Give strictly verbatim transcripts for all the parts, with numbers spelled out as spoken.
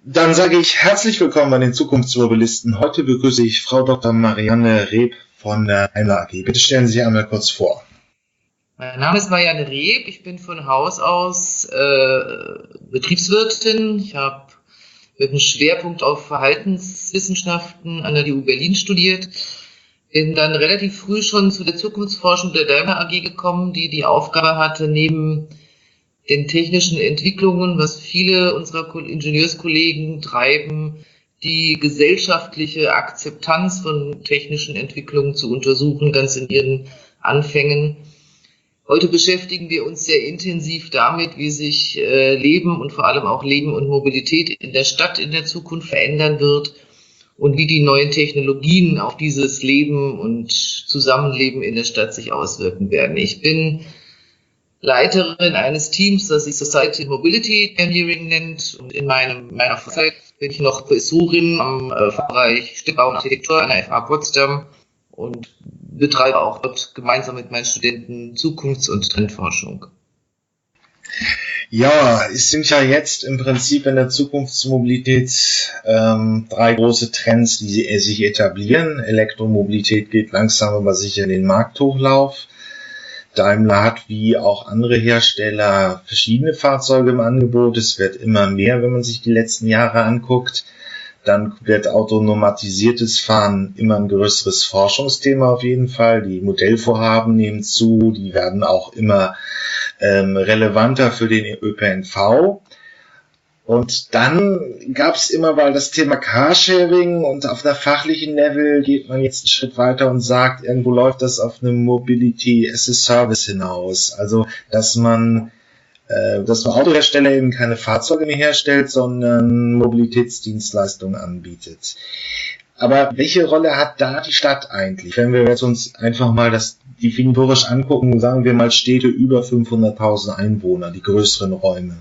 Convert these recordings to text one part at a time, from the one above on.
Dann sage ich herzlich willkommen bei den Zukunftsmobilisten. Heute begrüße ich Frau Doktor Marianne Reb von der Daimler A G. Bitte stellen Sie sich einmal kurz vor. Mein Name ist Marianne Reb. Ich bin von Haus aus äh, Betriebswirtin. Ich habe mit einem Schwerpunkt auf Verhaltenswissenschaften an der D U Berlin studiert. Bin dann relativ früh schon zu der Zukunftsforschung der Daimler A G gekommen, die die Aufgabe hatte, neben den technischen Entwicklungen, was viele unserer Ingenieurskollegen treiben, die gesellschaftliche Akzeptanz von technischen Entwicklungen zu untersuchen, ganz in ihren Anfängen. Heute beschäftigen wir uns sehr intensiv damit, wie sich äh, Leben und vor allem auch Leben und Mobilität in der Stadt in der Zukunft verändern wird und wie die neuen Technologien auf dieses Leben und Zusammenleben in der Stadt sich auswirken werden. Ich bin Leiterin eines Teams, das sich Society Mobility Engineering nennt. Und in meinem, meiner Freizeit bin ich noch Professorin am äh, Fachbereich Städtebau und Architektur an der F H Potsdam und betreibe auch dort gemeinsam mit meinen Studenten Zukunfts- und Trendforschung. Ja, es sind ja jetzt im Prinzip in der Zukunftsmobilität ähm, drei große Trends, die sich etablieren. Elektromobilität geht langsam aber sicher in den Markthochlauf. Daimler hat wie auch andere Hersteller verschiedene Fahrzeuge im Angebot. Es wird immer mehr, wenn man sich die letzten Jahre anguckt. Dann wird automatisiertes Fahren immer ein größeres Forschungsthema auf jeden Fall. Die Modellvorhaben nehmen zu, die werden auch immer ähm, relevanter für den Ö P N V. Und dann gab es immer mal das Thema Carsharing und auf der fachlichen Level geht man jetzt einen Schritt weiter und sagt, irgendwo läuft das auf eine Mobility as a Service hinaus. Also, dass man, äh, dass man Autohersteller eben keine Fahrzeuge mehr herstellt, sondern Mobilitätsdienstleistungen anbietet. Aber welche Rolle hat da die Stadt eigentlich? Wenn wir jetzt uns einfach mal das definitorisch angucken, sagen wir mal Städte über fünfhunderttausend Einwohner, die größeren Räume.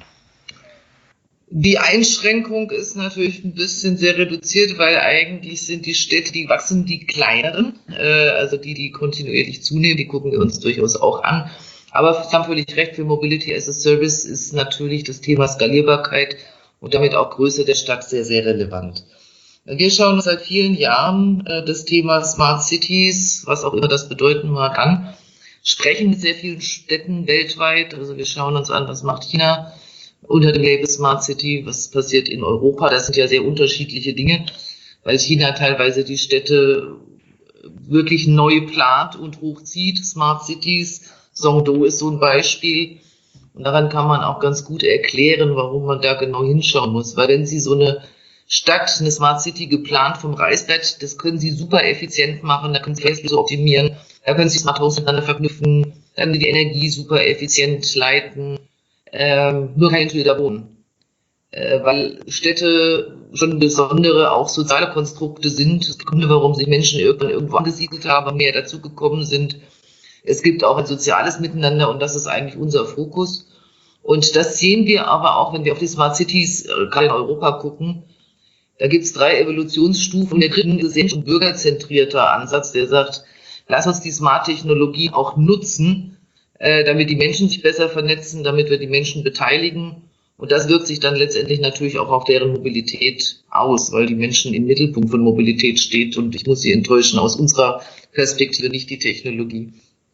Die Einschränkung ist natürlich ein bisschen sehr reduziert, weil eigentlich sind die Städte, die wachsen, die kleineren, äh, also die, die kontinuierlich zunehmen, die gucken wir uns durchaus auch an. Aber Sie haben völlig recht, für Mobility as a Service ist natürlich das Thema Skalierbarkeit und damit auch Größe der Stadt sehr, sehr relevant. Wir schauen uns seit vielen Jahren äh, das Thema Smart Cities, was auch immer das bedeuten mag, an, sprechen mit sehr vielen Städten weltweit, also wir schauen uns an, was macht China unter dem Label Smart City, was passiert in Europa. Das sind ja sehr unterschiedliche Dinge, weil China teilweise die Städte wirklich neu plant und hochzieht. Smart Cities, Songdo ist so ein Beispiel. Und daran kann man auch ganz gut erklären, warum man da genau hinschauen muss. Weil wenn Sie so eine Stadt, eine Smart City geplant vom Reißbrett, das können Sie super effizient machen, da können Sie Verkehrsflüsse optimieren, da können Sie Smart Homes miteinander verknüpfen, da können Sie die Energie super effizient leiten. Ähm, nur kein Schilder wohnen. Äh, weil Städte schon besondere, auch soziale Konstrukte sind. Es gibt Gründe, warum sich Menschen irgendwann irgendwo angesiedelt haben, mehr dazugekommen sind. Es gibt auch ein soziales Miteinander und das ist eigentlich unser Fokus. Und das sehen wir aber auch, wenn wir auf die Smart Cities äh, gerade in Europa gucken. Da gibt es drei Evolutionsstufen. Der dritten ist ein bürgerzentrierter Ansatz, der sagt, lass uns die Smart-Technologie auch nutzen, damit die Menschen sich besser vernetzen, damit wir die Menschen beteiligen. Und das wirkt sich dann letztendlich natürlich auch auf deren Mobilität aus, weil die Menschen im Mittelpunkt von Mobilität steht. Und ich muss Sie enttäuschen, aus unserer Perspektive nicht die Technologie.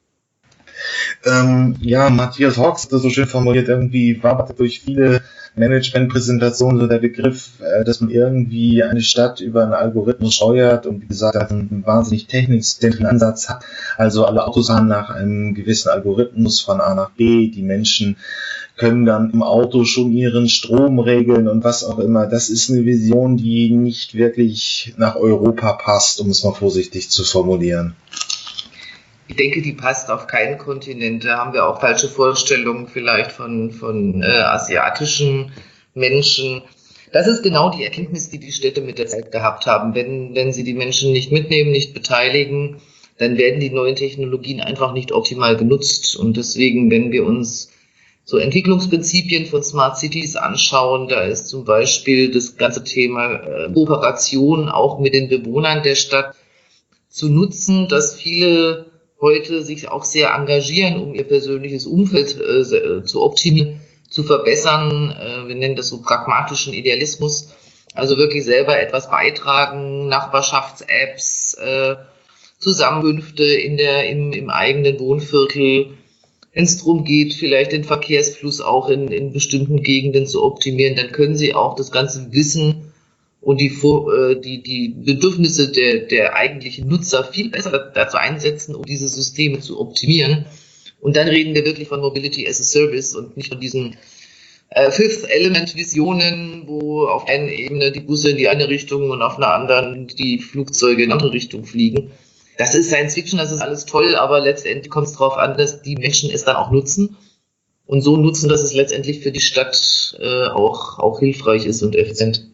Ähm, ja, Matthias Hawks hat das so schön formuliert, irgendwie war durch viele Management-Präsentationen so der Begriff, äh, dass man irgendwie eine Stadt über einen Algorithmus steuert und wie gesagt, einen wahnsinnig technikzentrischen Ansatz hat. Also alle Autos fahren nach einem gewissen Algorithmus von A nach B, die Menschen können dann im Auto schon ihren Strom regeln und was auch immer. Das ist eine Vision, die nicht wirklich nach Europa passt, um es mal vorsichtig zu formulieren. Ich denke, die passt auf keinen Kontinent. Da haben wir auch falsche Vorstellungen vielleicht von, von äh, asiatischen Menschen. Das ist genau die Erkenntnis, die die Städte mit der Zeit gehabt haben. Wenn, wenn sie die Menschen nicht mitnehmen, nicht beteiligen, dann werden die neuen Technologien einfach nicht optimal genutzt. Und deswegen, wenn wir uns so Entwicklungsprinzipien von Smart Cities anschauen, da ist zum Beispiel das ganze Thema äh, Kooperation auch mit den Bewohnern der Stadt zu nutzen, dass viele heute sich auch sehr engagieren, um ihr persönliches Umfeld äh, zu optimieren, zu verbessern. Äh, wir nennen das so pragmatischen Idealismus. Also wirklich selber etwas beitragen, Nachbarschafts-Apps, äh, Zusammenkünfte in der, im, im eigenen Wohnviertel, wenn es darum geht, vielleicht den Verkehrsfluss auch in, in bestimmten Gegenden zu optimieren, dann können Sie auch das ganze Wissen und die, äh, die, die Bedürfnisse der, der eigentlichen Nutzer viel besser dazu einsetzen, um diese Systeme zu optimieren. Und dann reden wir wirklich von Mobility as a Service und nicht von diesen äh, Fifth Element Visionen, wo auf einer Ebene die Busse in die eine Richtung und auf einer anderen die Flugzeuge in eine andere Richtung fliegen. Das ist Science Fiction, das ist alles toll, aber letztendlich kommt es darauf an, dass die Menschen es dann auch nutzen und so nutzen, dass es letztendlich für die Stadt äh, auch, auch hilfreich ist und effizient.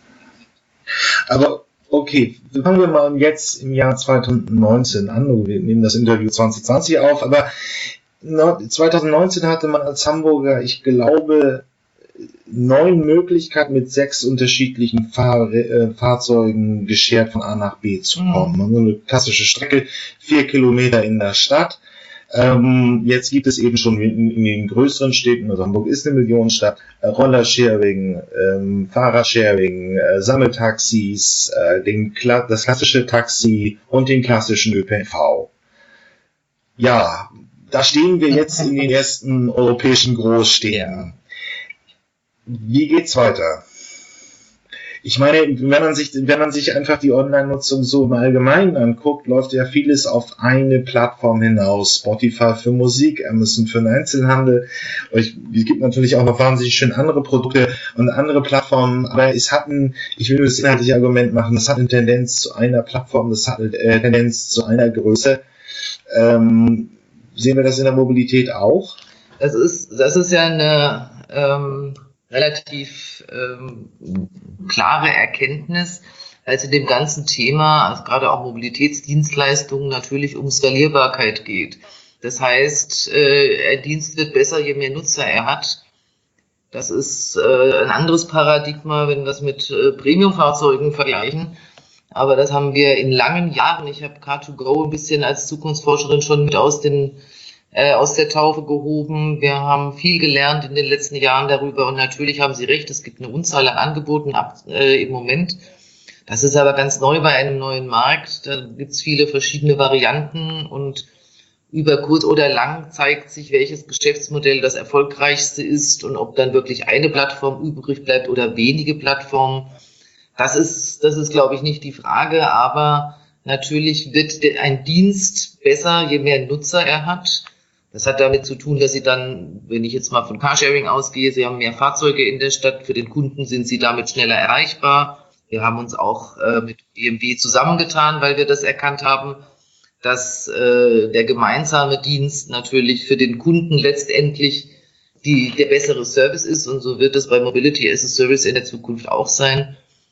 Aber okay, fangen wir mal jetzt im Jahr zwanzig neunzehn an. Wir nehmen das Interview zwanzig zwanzig auf, aber zwanzig neunzehn hatte man als Hamburger, ich glaube, neun Möglichkeiten mit sechs unterschiedlichen Fahr äh, Fahrzeugen geschert von A nach B zu kommen. Mhm. Also eine klassische Strecke, vier Kilometer in der Stadt. Ähm, jetzt gibt es eben schon in, in den größeren Städten, also Hamburg ist eine Millionenstadt, äh, Rollersharing, ähm, Fahrersharing, äh, Sammeltaxis, äh, den Kla das klassische Taxi und den klassischen Ö P N V. Ja, da stehen wir jetzt in den ersten europäischen Großstädten. Wie geht's weiter? Ich meine, wenn man sich, wenn man sich einfach die Online-Nutzung so im Allgemeinen anguckt, läuft ja vieles auf eine Plattform hinaus. Spotify für Musik, Amazon für den Einzelhandel. Es gibt natürlich auch noch wahnsinnig schön andere Produkte und andere Plattformen, aber es hat ein, ich will nur das inhaltliche Argument machen, das hat eine Tendenz zu einer Plattform, das hat eine Tendenz zu einer Größe. Ähm, sehen wir das in der Mobilität auch? Das ist, das ist ja eine, ähm relativ ähm, klare Erkenntnis, als in dem ganzen Thema, also gerade auch Mobilitätsdienstleistungen, natürlich um Skalierbarkeit geht. Das heißt, äh, ein Dienst wird besser, je mehr Nutzer er hat. Das ist äh, ein anderes Paradigma, wenn wir das mit äh, Premium-Fahrzeugen vergleichen. Aber das haben wir in langen Jahren, ich habe Car to Go ein bisschen als Zukunftsforscherin schon mit aus den aus der Taufe gehoben. Wir haben viel gelernt in den letzten Jahren darüber und natürlich haben Sie recht, es gibt eine Unzahl an Angeboten ab, äh, im Moment. Das ist aber ganz neu bei einem neuen Markt. Da gibt es viele verschiedene Varianten und über kurz oder lang zeigt sich, welches Geschäftsmodell das erfolgreichste ist und ob dann wirklich eine Plattform übrig bleibt oder wenige Plattformen. Das ist, das ist, glaube ich, nicht die Frage, aber natürlich wird ein Dienst besser, je mehr Nutzer er hat. Das hat damit zu tun, dass Sie dann, wenn ich jetzt mal von Carsharing ausgehe, Sie haben mehr Fahrzeuge in der Stadt, für den Kunden sind Sie damit schneller erreichbar. Wir haben uns auch äh, mit B M W zusammengetan, weil wir das erkannt haben, dass äh, der gemeinsame Dienst natürlich für den Kunden letztendlich die, der bessere Service ist und so wird es bei Mobility as a Service in der Zukunft auch sein.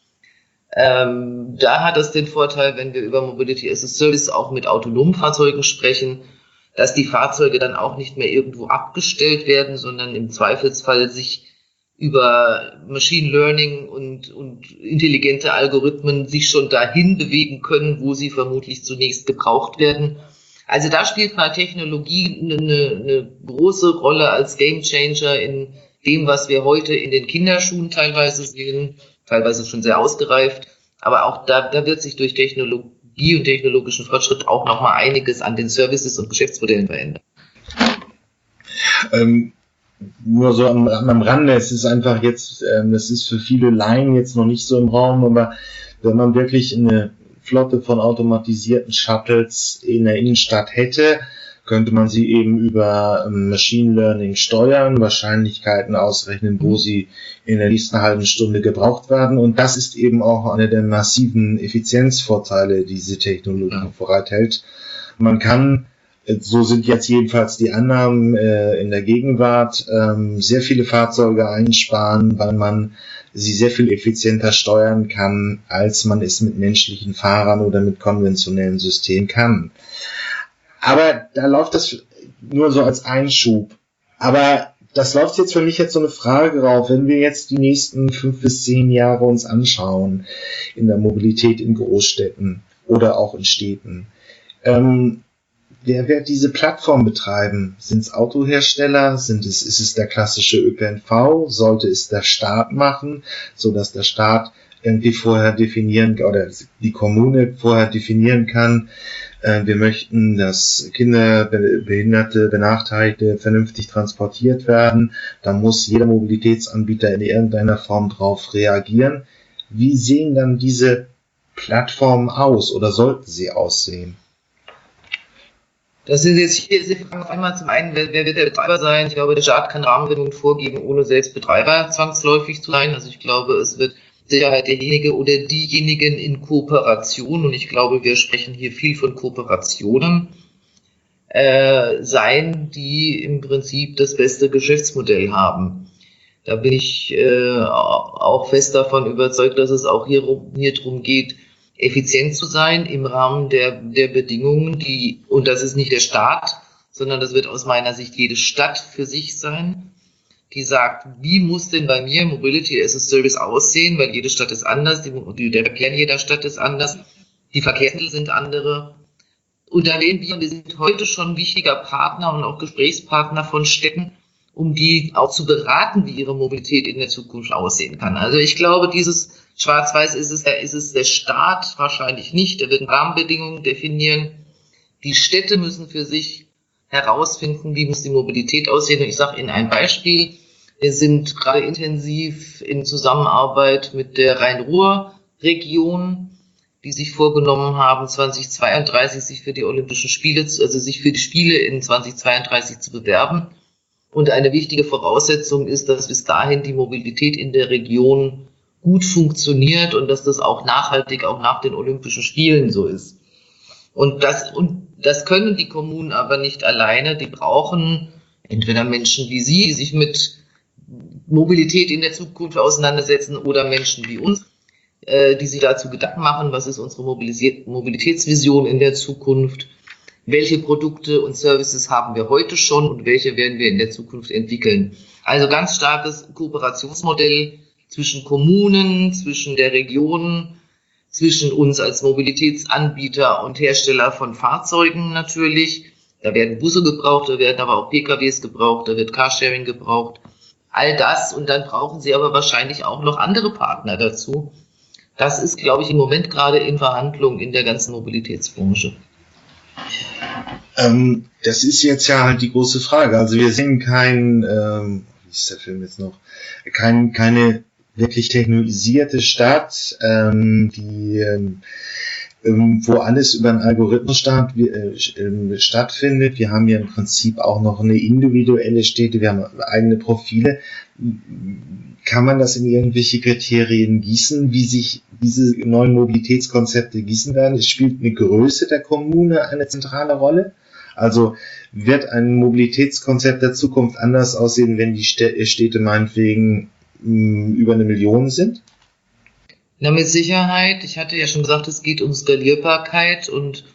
Ähm, da hat es den Vorteil, wenn wir über Mobility as a Service auch mit autonomen Fahrzeugen sprechen, dass die Fahrzeuge dann auch nicht mehr irgendwo abgestellt werden, sondern im Zweifelsfall sich über Machine Learning und, und intelligente Algorithmen sich schon dahin bewegen können, wo sie vermutlich zunächst gebraucht werden. Also da spielt mal Technologie eine, eine große Rolle als Gamechanger in dem, was wir heute in den Kinderschuhen teilweise sehen, teilweise schon sehr ausgereift. Aber auch da, da wird sich durch Technologie und technologischen Fortschritt auch noch mal einiges an den Services und Geschäftsmodellen verändern. Ähm, nur so am, am Rande, es ist einfach jetzt, ähm, das ist für viele Laien jetzt noch nicht so im Raum, aber wenn man wirklich eine Flotte von automatisierten Shuttles in der Innenstadt hätte, könnte man sie eben über Machine Learning steuern, Wahrscheinlichkeiten ausrechnen, wo sie in der nächsten halben Stunde gebraucht werden. Und das ist eben auch einer der massiven Effizienzvorteile, die diese Technologie ja. bereithält. Man kann, so sind jetzt jedenfalls die Annahmen äh, in der Gegenwart, ähm, sehr viele Fahrzeuge einsparen, weil man sie sehr viel effizienter steuern kann, als man es mit menschlichen Fahrern oder mit konventionellen Systemen kann. Aber da läuft das nur so als Einschub. Aber das läuft jetzt für mich jetzt so eine Frage rauf, wenn wir jetzt die nächsten fünf bis zehn Jahre uns anschauen in der Mobilität in Großstädten oder auch in Städten. Ähm, wer wird diese Plattform betreiben? Sind es Autohersteller? Sind es, ist es der klassische Ö P N V? Sollte es der Staat machen, so dass der Staat irgendwie vorher definieren oder die Kommune vorher definieren kann, äh, wir möchten, dass Kinder, Behinderte, Benachteiligte vernünftig transportiert werden, da muss jeder Mobilitätsanbieter in irgendeiner Form drauf reagieren. Wie sehen dann diese Plattformen aus oder sollten sie aussehen? Das sind jetzt hier diese Fragen auf einmal. Zum einen, wer, wer wird der Betreiber sein? Ich glaube, der Staat kann Rahmenbedingungen vorgeben, ohne selbst Betreiber zwangsläufig zu sein. Also ich glaube, es wird Sicherheit derjenige oder diejenigen in Kooperation, und ich glaube, wir sprechen hier viel von Kooperationen, äh, sein, die im Prinzip das beste Geschäftsmodell haben. Da bin ich äh, auch fest davon überzeugt, dass es auch hier, hier drum geht, effizient zu sein im Rahmen der, der Bedingungen, die, und das ist nicht der Staat, sondern das wird aus meiner Sicht jede Stadt für sich sein, die sagt, wie muss denn bei mir Mobility as a Service aussehen, weil jede Stadt ist anders, die, der Verkehr in jeder Stadt ist anders, die Verkehrsmittel sind andere. Und da werden wir, wir sind heute schon ein wichtiger Partner und auch Gesprächspartner von Städten, um die auch zu beraten, wie ihre Mobilität in der Zukunft aussehen kann. Also ich glaube, dieses Schwarz-Weiß ist es, ist es der Staat wahrscheinlich nicht, der wird Rahmenbedingungen definieren. Die Städte müssen für sich herausfinden, wie muss die Mobilität aussehen. Und ich sage Ihnen ein Beispiel. Wir sind gerade intensiv in Zusammenarbeit mit der Rhein-Ruhr-Region, die sich vorgenommen haben, zweitausendzweiunddreißig sich für die Olympischen Spiele, also sich für die Spiele in zweitausendzweiunddreißig zu bewerben. Und eine wichtige Voraussetzung ist, dass bis dahin die Mobilität in der Region gut funktioniert und dass das auch nachhaltig auch nach den Olympischen Spielen so ist. Und das, und das können die Kommunen aber nicht alleine. Die brauchen entweder Menschen wie Sie, die sich mit Mobilität in der Zukunft auseinandersetzen, oder Menschen wie uns, äh, die sich dazu Gedanken machen, was ist unsere Mobilis- Mobilitätsvision in der Zukunft, welche Produkte und Services haben wir heute schon und welche werden wir in der Zukunft entwickeln. Also ganz starkes Kooperationsmodell zwischen Kommunen, zwischen der Region, zwischen uns als Mobilitätsanbieter und Hersteller von Fahrzeugen natürlich. Da werden Busse gebraucht, da werden aber auch P K Ws gebraucht, da wird Carsharing gebraucht. All das, und dann brauchen Sie aber wahrscheinlich auch noch andere Partner dazu. Das ist, glaube ich, im Moment gerade in Verhandlungen in der ganzen Mobilitätsbranche. Ähm, das ist jetzt ja halt die große Frage. Also wir sehen kein, ähm, wie ist der Film jetzt noch, kein, keine wirklich technologisierte Stadt, ähm, die ähm, wo alles über einen Algorithmus statt, äh, stattfindet. Wir haben ja im Prinzip auch noch eine individuelle Städte, wir haben eigene Profile. Kann man das in irgendwelche Kriterien gießen, wie sich diese neuen Mobilitätskonzepte gießen werden? Es spielt eine Größe der Kommune eine zentrale Rolle. Also wird ein Mobilitätskonzept der Zukunft anders aussehen, wenn die Städte meinetwegen mh, über eine Million sind? Na, mit Sicherheit. Ich hatte ja schon gesagt, es geht um Skalierbarkeit, und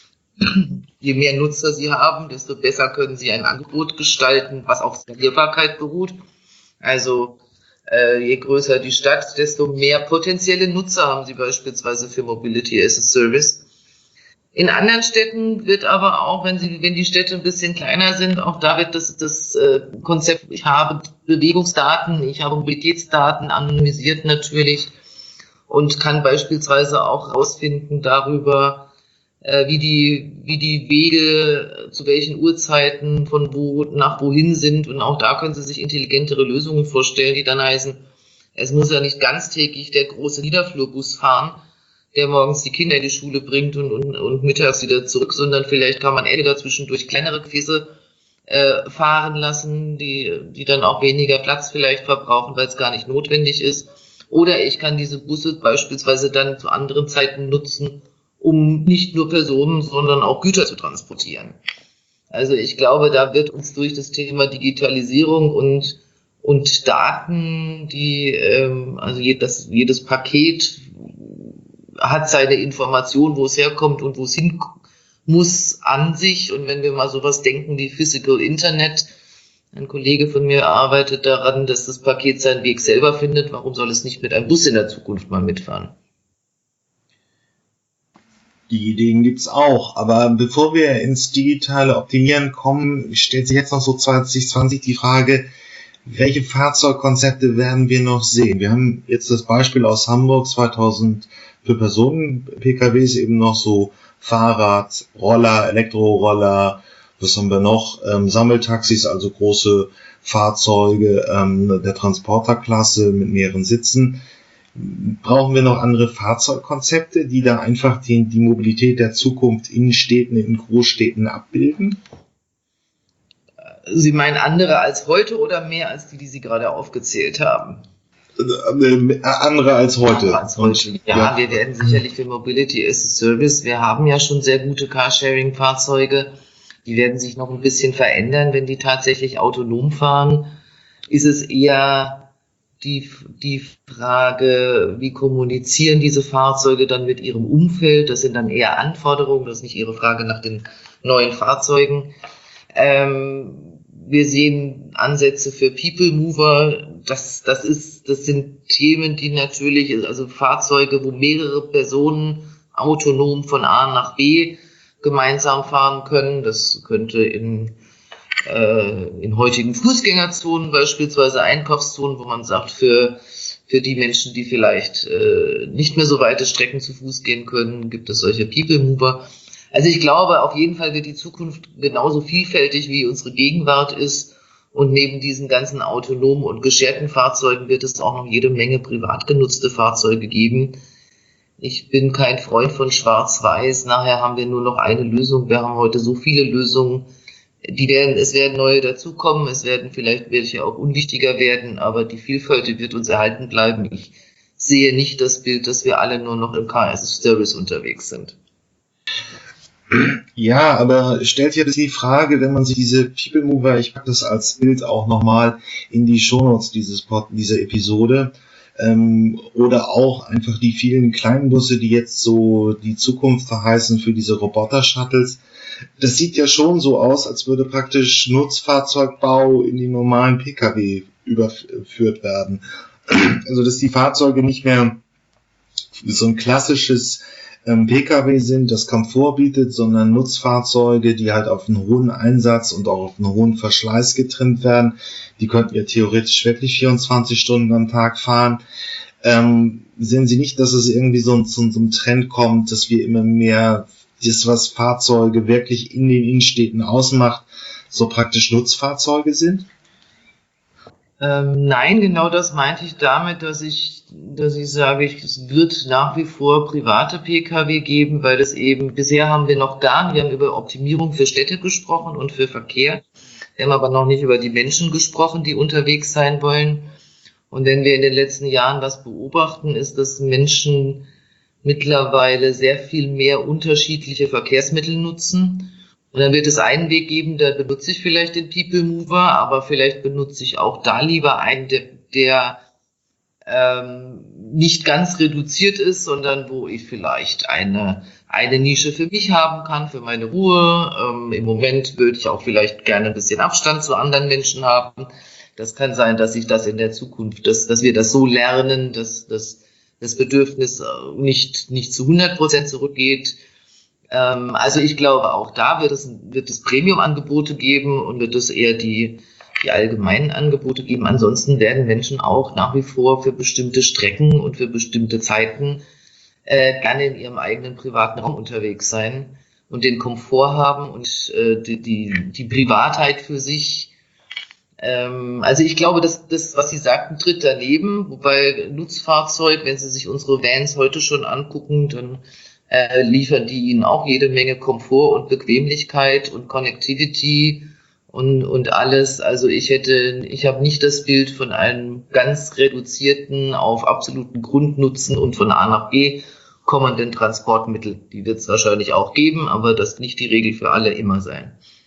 je mehr Nutzer Sie haben, desto besser können Sie ein Angebot gestalten, was auf Skalierbarkeit beruht. Also äh, je größer die Stadt, desto mehr potenzielle Nutzer haben Sie beispielsweise für Mobility as a Service. In anderen Städten wird aber auch, wenn sie, wenn die Städte ein bisschen kleiner sind, auch da wird das, das äh, Konzept, ich habe Bewegungsdaten, ich habe Mobilitätsdaten, anonymisiert natürlich, und kann beispielsweise auch herausfinden darüber, äh, wie die, wie die Wege zu welchen Uhrzeiten von wo nach wohin sind. Und auch da können Sie sich intelligentere Lösungen vorstellen, die dann heißen, es muss ja nicht ganztägig der große Niederflurbus fahren, der morgens die Kinder in die Schule bringt und, und, und mittags wieder zurück, sondern vielleicht kann man entweder zwischendurch kleinere Gefäße äh, fahren lassen, die, die dann auch weniger Platz vielleicht verbrauchen, weil es gar nicht notwendig ist. Oder ich kann diese Busse beispielsweise dann zu anderen Zeiten nutzen, um nicht nur Personen, sondern auch Güter zu transportieren. Also ich glaube, da wird uns durch das Thema Digitalisierung und, und Daten, die, ähm, also jedes, jedes Paket hat seine Information, wo es herkommt und wo es hin muss, an sich. Und wenn wir mal sowas denken wie Physical Internet, ein Kollege von mir arbeitet daran, dass das Paket seinen Weg selber findet. Warum soll es nicht mit einem Bus in der Zukunft mal mitfahren? Die Ideen gibt's auch. Aber bevor wir ins digitale Optimieren kommen, stellt sich jetzt noch so zwanzig zwanzig die Frage, Welche Fahrzeugkonzepte werden wir noch sehen? Wir haben jetzt das Beispiel aus Hamburg zweitausend für Personen-P K Ws eben noch so Fahrrad, Roller, Elektroroller, was haben wir noch? Ähm, Sammeltaxis, also große Fahrzeuge ähm, der Transporterklasse mit mehreren Sitzen. Brauchen wir noch andere Fahrzeugkonzepte, die da einfach die, die Mobilität der Zukunft in Städten, in Großstädten abbilden? Sie meinen andere als heute oder mehr als die, die Sie gerade aufgezählt haben? Äh, andere als heute. Andere als heute. Und, ja, ja, wir werden sicherlich für Mobility as a Service, wir haben ja schon sehr gute Carsharing-Fahrzeuge, die werden sich noch ein bisschen verändern, wenn die tatsächlich autonom fahren. Ist es eher die, die Frage, wie kommunizieren diese Fahrzeuge dann mit ihrem Umfeld? Das sind dann eher Anforderungen, das ist nicht Ihre Frage nach den neuen Fahrzeugen. Ähm, wir sehen Ansätze für People Mover. Das, das ist, das sind Themen, die natürlich, also Fahrzeuge, wo mehrere Personen autonom von A nach B gemeinsam fahren können. Das könnte in, äh, in heutigen Fußgängerzonen, beispielsweise Einkaufszonen, wo man sagt, für, für die Menschen, die vielleicht äh, nicht mehr so weite Strecken zu Fuß gehen können, gibt es solche People Mover. Also ich glaube, auf jeden Fall wird die Zukunft genauso vielfältig, wie unsere Gegenwart ist. Und neben diesen ganzen autonomen und gescherten Fahrzeugen wird es auch noch jede Menge privat genutzte Fahrzeuge geben. Ich bin kein Freund von Schwarz-Weiß. Nachher haben wir nur noch eine Lösung. Wir haben heute so viele Lösungen. Die werden, es werden neue dazukommen. Es werden vielleicht welche auch unwichtiger werden. Aber die Vielfalt wird uns erhalten bleiben. Ich sehe nicht das Bild, dass wir alle nur noch im Car as a Service unterwegs sind. Ja, aber stellt ja die Frage, wenn man sich diese People Mover, ich packe das als Bild auch nochmal in die Shownotes dieses Pod, dieser Episode, ähm, oder auch einfach die vielen kleinen Busse, die jetzt so die Zukunft verheißen für diese Roboter-Shuttles. Das sieht ja schon so aus, als würde praktisch Nutzfahrzeugbau in die normalen P K W überführt werden. Also, dass die Fahrzeuge nicht mehr so ein klassisches P K W sind, das Komfort bietet, sondern Nutzfahrzeuge, die halt auf einen hohen Einsatz und auch auf einen hohen Verschleiß getrimmt werden. Die könnten ja theoretisch wirklich vierundzwanzig Stunden am Tag fahren. Ähm, sehen Sie nicht, dass es irgendwie so zu so einem Trend kommt, dass wir immer mehr das, was Fahrzeuge wirklich in den Innenstädten ausmacht, so praktisch Nutzfahrzeuge sind? Ähm, nein, genau das meinte ich damit, dass ich, dass ich sage, es wird nach wie vor private P K W geben, weil das eben, bisher haben wir noch gar nicht, wir haben über Optimierung für Städte gesprochen und für Verkehr. Wir haben aber noch nicht über die Menschen gesprochen, die unterwegs sein wollen. Und wenn wir in den letzten Jahren was beobachten, ist, dass Menschen mittlerweile sehr viel mehr unterschiedliche Verkehrsmittel nutzen. Und dann wird es einen Weg geben, da benutze ich vielleicht den People Mover, aber vielleicht benutze ich auch da lieber einen, der, der ähm, nicht ganz reduziert ist, sondern wo ich vielleicht eine, eine Nische für mich haben kann, für meine Ruhe. Ähm, im Moment würde ich auch vielleicht gerne ein bisschen Abstand zu anderen Menschen haben. Das kann sein, dass ich das in der Zukunft, dass, dass wir das so lernen, dass, dass das Bedürfnis nicht, nicht zu hundert Prozent zurückgeht. Also ich glaube, auch da wird es, wird es Premium-Angebote geben und wird es eher die, die allgemeinen Angebote geben. Ansonsten werden Menschen auch nach wie vor für bestimmte Strecken und für bestimmte Zeiten äh, gerne in ihrem eigenen privaten Raum unterwegs sein und den Komfort haben und äh, die, die, die Privatheit für sich. Ähm, also ich glaube, dass das, was Sie sagten, tritt daneben, wobei Nutzfahrzeug, wenn Sie sich unsere Vans heute schon angucken, dann Äh, liefern die ihnen auch jede Menge Komfort und Bequemlichkeit und Connectivity und, und alles. Also ich hätte, ich habe nicht das Bild von einem ganz reduzierten auf absoluten Grundnutzen und von A nach B kommenden Transportmittel. Die wird es wahrscheinlich auch geben, aber das nicht die Regel für alle immer sein.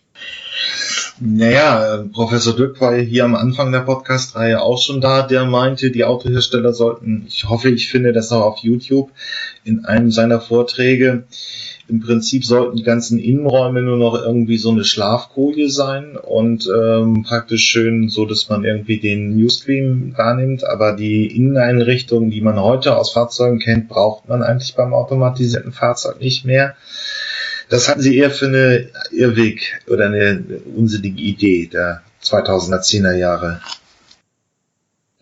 Naja, Professor Dück war hier am Anfang der Podcast-Reihe auch schon da, der meinte, die Autohersteller sollten, ich hoffe, ich finde das auch auf YouTube, in einem seiner Vorträge, im Prinzip sollten die ganzen Innenräume nur noch irgendwie so eine Schlafkoje sein und ähm, praktisch schön so, dass man irgendwie den Newsstream wahrnimmt, aber die Inneneinrichtungen, die man heute aus Fahrzeugen kennt, braucht man eigentlich beim automatisierten Fahrzeug nicht mehr. Das hatten Sie eher für eine Irrweg oder eine unsinnige Idee der zweitausendzehner Jahre.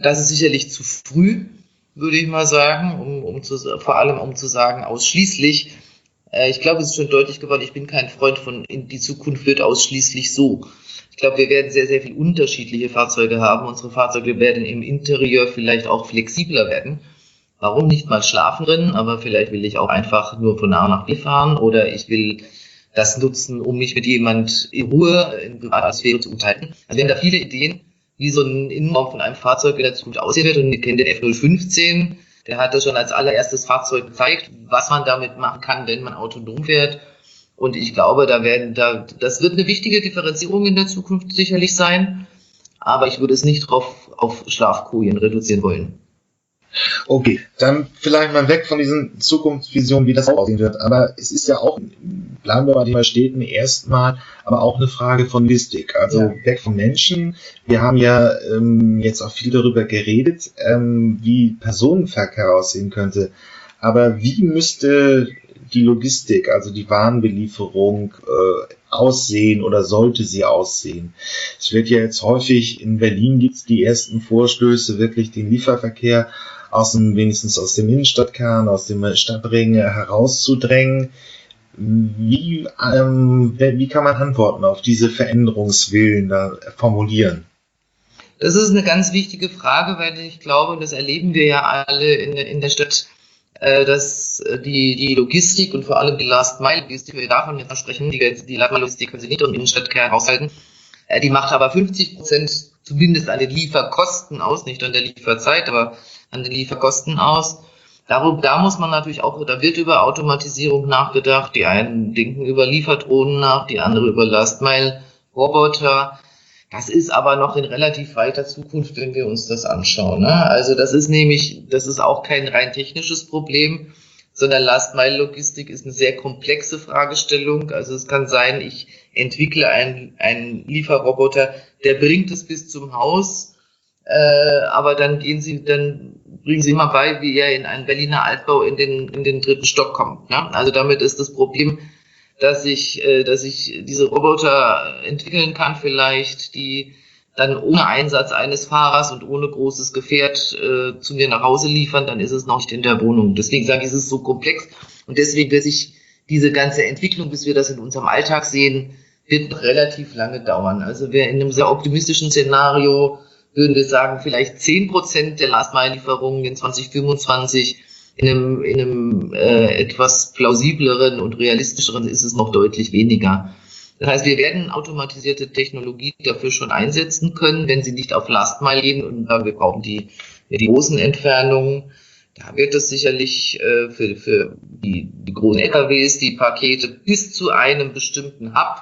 Das ist sicherlich zu früh, würde ich mal sagen, um, um zu, vor allem um zu sagen, ausschließlich. Äh, ich glaube, es ist schon deutlich geworden, ich bin kein Freund von, in die Zukunft wird ausschließlich so. Ich glaube, wir werden sehr, sehr viel unterschiedliche Fahrzeuge haben. Unsere Fahrzeuge werden im Interieur vielleicht auch flexibler werden. Warum nicht mal schlafen drin, aber vielleicht will ich auch einfach nur von A nach B fahren oder ich will das nutzen, um mich mit jemand in Ruhe in Privatsphäre zu unterhalten. Also wir haben da viele Ideen, wie so ein Innenraum von einem Fahrzeug in der Zukunft aussehen wird. Und ihr kennt den F null fünfzehn, der hat das schon als allererstes Fahrzeug gezeigt, was man damit machen kann, wenn man autonom fährt. Und ich glaube, da werden, da, das wird eine wichtige Differenzierung in der Zukunft sicherlich sein. Aber ich würde es nicht drauf auf Schlafkojen reduzieren wollen. Okay, dann vielleicht mal weg von diesen Zukunftsvisionen, wie das aussehen wird. Aber es ist ja auch, bleiben wir bei den Städten erstmal, aber auch eine Frage von Logistik. Also ja. Weg vom Menschen. Wir haben ja ähm, jetzt auch viel darüber geredet, ähm, wie Personenverkehr aussehen könnte. Aber wie müsste die Logistik, also die Warenbelieferung, äh, aussehen oder sollte sie aussehen? Es wird ja jetzt häufig, in Berlin gibt es die ersten Vorstöße, wirklich den Lieferverkehr aus dem, wenigstens aus dem Innenstadtkern, aus dem Stadtring herauszudrängen. Wie, ähm, wie kann man Antworten auf diese Veränderungswillen da formulieren? Das ist eine ganz wichtige Frage, weil ich glaube, das erleben wir ja alle in, in der Stadt, äh, dass die, die Logistik und vor allem die Last-Mile-Logistik, wir davon jetzt sprechen, die, die Last-Mile-Logistik können sie nicht im Innenstadtkern haushalten, äh, die macht aber fünfzig Prozent zumindest an den Lieferkosten aus, nicht an der Lieferzeit, aber an den Lieferkosten aus. Darum, da muss man natürlich auch, da wird über Automatisierung nachgedacht. Die einen denken über Lieferdrohnen nach, die andere über Last-Mile-Roboter. Das ist aber noch in relativ weiter Zukunft, wenn wir uns das anschauen. Ne? Also das ist nämlich, das ist auch kein rein technisches Problem, sondern Last-Mile-Logistik ist eine sehr komplexe Fragestellung. Also es kann sein, ich entwickle einen, einen Lieferroboter, der bringt es bis zum Haus, äh, aber dann gehen Sie, dann bringen Sie mal bei, wie er in einen Berliner Altbau in den, in den dritten Stock kommt. Ne? Also damit ist das Problem, dass ich, äh, dass ich diese Roboter entwickeln kann vielleicht, die dann ohne Einsatz eines Fahrers und ohne großes Gefährt äh, zu mir nach Hause liefern, dann ist es noch nicht in der Wohnung. Deswegen sage ich, es ist so komplex und deswegen wird sich diese ganze Entwicklung, bis wir das in unserem Alltag sehen, wird noch relativ lange dauern. Also wir in einem sehr optimistischen Szenario würden wir sagen, vielleicht zehn Prozent der Last-Mile-Lieferungen in zwanzig fünfundzwanzig. In einem, in einem äh, etwas plausibleren und realistischeren ist es noch deutlich weniger. Das heißt, wir werden automatisierte Technologie dafür schon einsetzen können, wenn sie nicht auf Last-Mile gehen und sagen, wir brauchen die, die großen Entfernungen. Da wird es sicherlich äh, für, für die, die großen L K Ws, die Pakete bis zu einem bestimmten Hub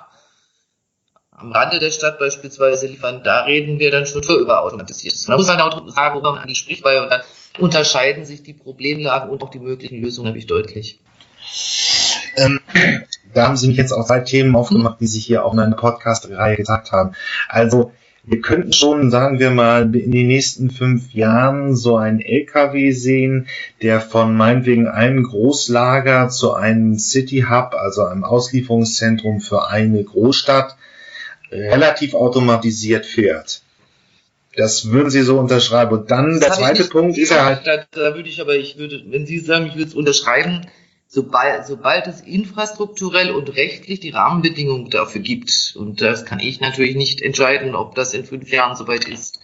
am Rande der Stadt beispielsweise liefern, da reden wir dann schon für überautomatisiertes. Man muss halt auch sagen, wo man an die spricht, weil dann unterscheiden sich die Problemlagen und auch die möglichen Lösungen nämlich deutlich. Ähm, da haben Sie mich jetzt auch zwei Themen aufgemacht, die sich hier auch in einer Podcast-Reihe gesagt haben. Also wir könnten schon, sagen wir mal, in den nächsten fünf Jahren so einen L K W sehen, der von meinetwegen einem Großlager zu einem City-Hub, also einem Auslieferungszentrum für eine Großstadt, relativ automatisiert fährt. Das würden Sie so unterschreiben. Und dann das der zweite Punkt ist ja halt... Da, da würde ich aber, ich würde, wenn Sie sagen, ich würde es unterschreiben, sobald, sobald es infrastrukturell und rechtlich die Rahmenbedingungen dafür gibt, und das kann ich natürlich nicht entscheiden, ob das in fünf Jahren soweit ist.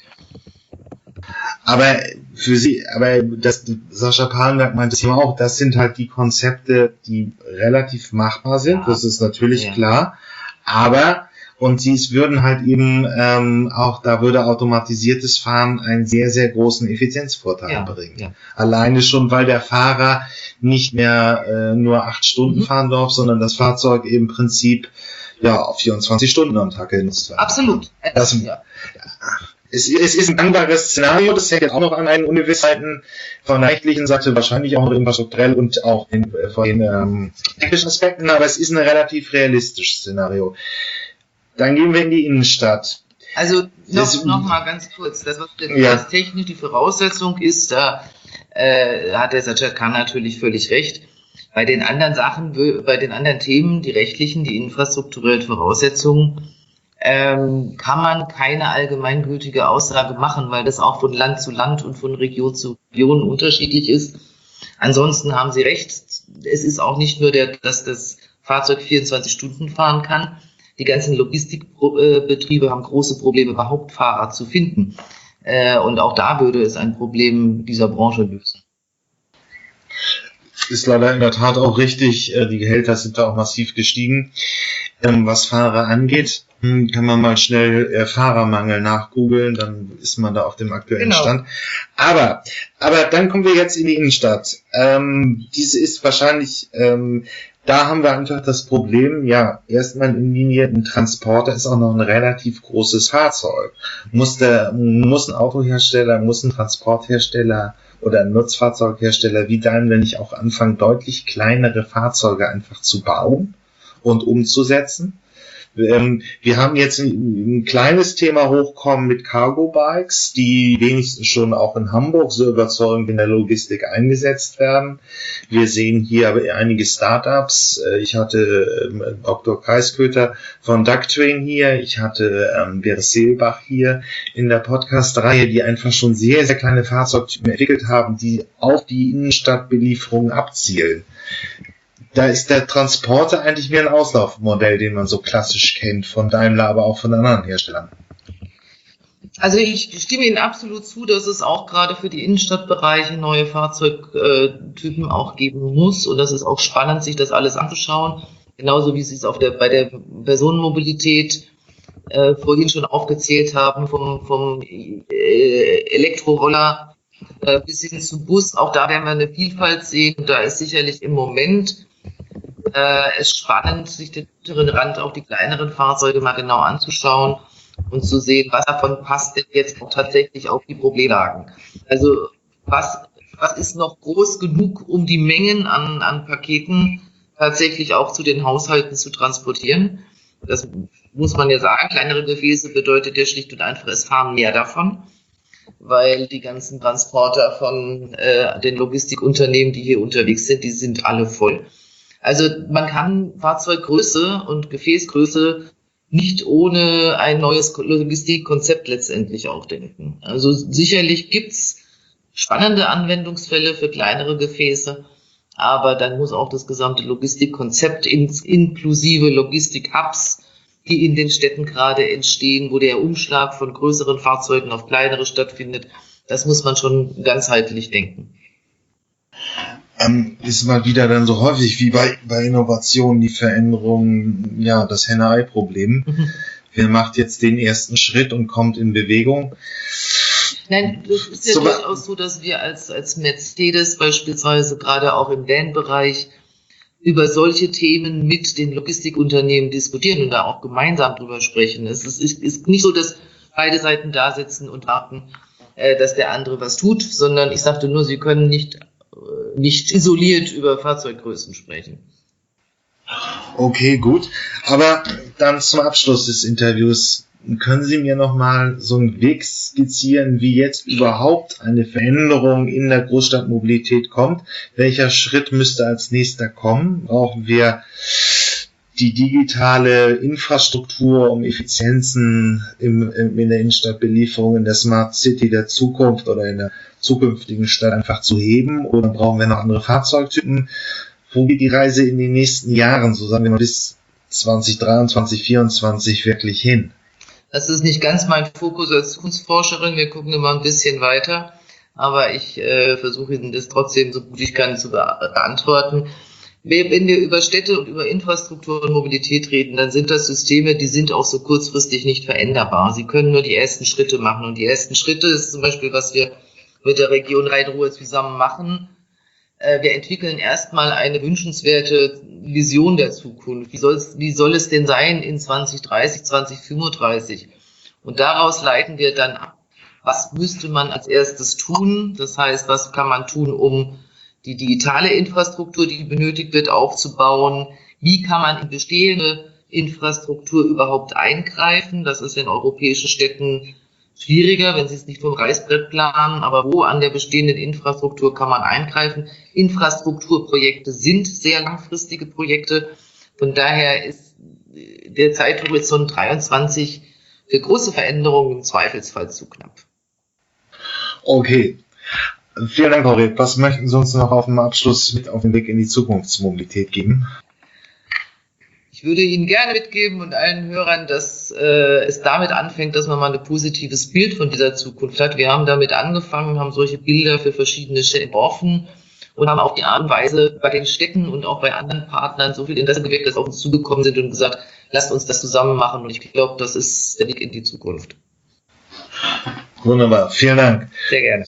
Aber für Sie, aber das, Sascha Palenberg meint es ja auch, das sind halt die Konzepte, die relativ machbar sind, ja, das ist natürlich ja klar, aber und sie es würden halt eben ähm, auch, da würde automatisiertes Fahren einen sehr, sehr großen Effizienzvorteil ja, bringen. Ja. Alleine schon, weil der Fahrer nicht mehr äh, nur acht Stunden mhm. fahren darf, sondern das Fahrzeug im Prinzip ja auf vierundzwanzig Stunden am Tag genutzt wird. Absolut. Das, ja. es, es ist ein dankbares Szenario, das hängt jetzt auch noch an einen Ungewissheiten von der rechtlichen Seite, wahrscheinlich auch noch infrastrukturell und auch in, von den ähm, technischen Aspekten, aber es ist ein relativ realistisches Szenario. Dann gehen wir in die Innenstadt. Also noch, noch mal ganz kurz, das was ja. das technisch die Voraussetzung ist, da äh, hat der Sascha Kahn natürlich völlig recht. Bei den anderen Sachen, bei den anderen Themen, die rechtlichen, die infrastrukturellen Voraussetzungen, ähm, kann man keine allgemeingültige Aussage machen, weil das auch von Land zu Land und von Region zu Region unterschiedlich ist. Ansonsten haben Sie recht, es ist auch nicht nur der, dass das Fahrzeug vierundzwanzig Stunden fahren kann. Die ganzen Logistikbetriebe haben große Probleme, überhaupt Fahrer zu finden. Und auch da würde es ein Problem dieser Branche lösen. Ist leider in der Tat auch richtig, die Gehälter sind da auch massiv gestiegen. Was Fahrer angeht, kann man mal schnell Fahrermangel nachgoogeln, dann ist man da auf dem aktuellen genau. Stand. Aber, aber dann kommen wir jetzt in die Innenstadt. Ähm, diese ist wahrscheinlich, ähm, da haben wir einfach das Problem, ja, erstmal in Linie ein Transporter ist auch noch ein relativ großes Fahrzeug. Muss der, muss ein Autohersteller, muss ein Transporthersteller oder ein Nutzfahrzeughersteller wie Daimler nicht auch anfangen, deutlich kleinere Fahrzeuge einfach zu bauen und umzusetzen? Ähm, wir haben jetzt ein, ein kleines Thema hochkommen mit Cargo-Bikes, die wenigstens schon auch in Hamburg so überzeugend in der Logistik eingesetzt werden. Wir sehen hier aber einige Startups. Ich hatte ähm, Doktor Kreisköter von Ducktrain hier, ich hatte ähm, Beres Seelbach hier in der Podcast-Reihe, die einfach schon sehr, sehr kleine Fahrzeugtypen entwickelt haben, die auf die Innenstadtbelieferung abzielen. Da ist der Transporter eigentlich wie ein Auslaufmodell, den man so klassisch kennt, von Daimler, aber auch von anderen Herstellern. Also ich stimme Ihnen absolut zu, dass es auch gerade für die Innenstadtbereiche neue Fahrzeugtypen auch geben muss. Und das ist auch spannend, sich das alles anzuschauen. Genauso wie Sie es auf der, bei der Personenmobilität äh, vorhin schon aufgezählt haben, vom, vom äh, Elektroroller äh, bis hin zum Bus. Auch da werden wir eine Vielfalt sehen. Und da ist sicherlich im Moment Äh, ist spannend, sich den unteren Rand, auch die kleineren Fahrzeuge mal genau anzuschauen und zu sehen, was davon passt denn jetzt auch tatsächlich auf die Problemlagen. Also was, was ist noch groß genug, um die Mengen an, an Paketen tatsächlich auch zu den Haushalten zu transportieren. Das muss man ja sagen, kleinere Gefäße bedeutet ja schlicht und einfach, es fahren mehr davon, weil die ganzen Transporter von äh, den Logistikunternehmen, die hier unterwegs sind, die sind alle voll. Also man kann Fahrzeuggröße und Gefäßgröße nicht ohne ein neues Logistikkonzept letztendlich auch denken. Also sicherlich gibt's spannende Anwendungsfälle für kleinere Gefäße, aber dann muss auch das gesamte Logistikkonzept inklusive Logistik-Hubs, die in den Städten gerade entstehen, wo der Umschlag von größeren Fahrzeugen auf kleinere stattfindet, das muss man schon ganzheitlich denken. Ähm, ist mal wieder dann so häufig wie bei, bei Innovationen die Veränderung, ja, das Henne-Ei-Problem. Mhm. Wer macht jetzt den ersten Schritt und kommt in Bewegung? Nein, das ist ja so, durchaus so, dass wir als, als Mercedes beispielsweise gerade auch im Van-Bereich über solche Themen mit den Logistikunternehmen diskutieren und da auch gemeinsam drüber sprechen. Es ist, ist, ist nicht so, dass beide Seiten da sitzen und warten, äh, dass der andere was tut, sondern ich sagte nur, sie können nicht nicht isoliert über Fahrzeuggrößen sprechen. Okay, gut. Aber dann zum Abschluss des Interviews, können Sie mir nochmal so einen Weg skizzieren, wie jetzt überhaupt eine Veränderung in der Großstadtmobilität kommt? Welcher Schritt müsste als nächster kommen? Brauchen wir die digitale Infrastruktur, um Effizienzen im, in der Innenstadtbelieferung, in der Smart City der Zukunft oder in der zukünftigen Stadt einfach zu heben? Oder brauchen wir noch andere Fahrzeugtypen? Wo geht die Reise in den nächsten Jahren, so sagen wir mal bis zwanzig dreiundzwanzig, vierundzwanzig wirklich hin? Das ist nicht ganz mein Fokus als Zukunftsforscherin. Wir gucken immer ein bisschen weiter. Aber ich äh, versuche Ihnen das trotzdem so gut ich kann zu beantworten. Wenn wir über Städte und über Infrastruktur und Mobilität reden, dann sind das Systeme, die sind auch so kurzfristig nicht veränderbar. Sie können nur die ersten Schritte machen. Und die ersten Schritte ist zum Beispiel, was wir mit der Region Rhein-Ruhr zusammen machen. Wir entwickeln erstmal eine wünschenswerte Vision der Zukunft. Wie soll es, wie soll es denn sein in zwanzig dreißig, zwanzig fünfunddreißig? Und daraus leiten wir dann ab, was müsste man als erstes tun? Das heißt, was kann man tun, um die digitale Infrastruktur, die benötigt wird, aufzubauen? Wie kann man in bestehende Infrastruktur überhaupt eingreifen? Das ist in europäischen Städten schwieriger, wenn Sie es nicht vom Reißbrett planen, aber wo an der bestehenden Infrastruktur kann man eingreifen? Infrastrukturprojekte sind sehr langfristige Projekte. Von daher ist der Zeithorizont dreiundzwanzig für große Veränderungen im Zweifelsfall zu knapp. Okay. Vielen Dank, Frau Reth. Was möchten Sie uns noch auf dem Abschluss mit auf den Weg in die Zukunftsmobilität geben? Ich würde Ihnen gerne mitgeben und allen Hörern, dass äh, es damit anfängt, dass man mal ein positives Bild von dieser Zukunft hat. Wir haben damit angefangen, haben solche Bilder für verschiedene Städte entworfen und haben auf die Art und Weise bei den Städten und auch bei anderen Partnern so viel Interesse geweckt, dass auf uns zugekommen sind und gesagt, lasst uns das zusammen machen. Und ich glaube, das ist der Weg in die Zukunft. Wunderbar, vielen Dank. Sehr gerne.